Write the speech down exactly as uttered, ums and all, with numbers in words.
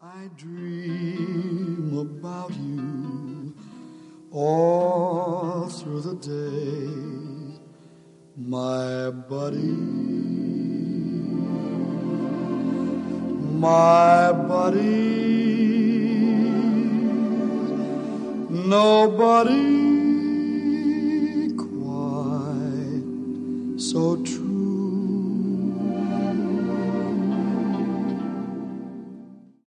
I dream about you all through the day, my buddy, my buddy, nobody quite so true.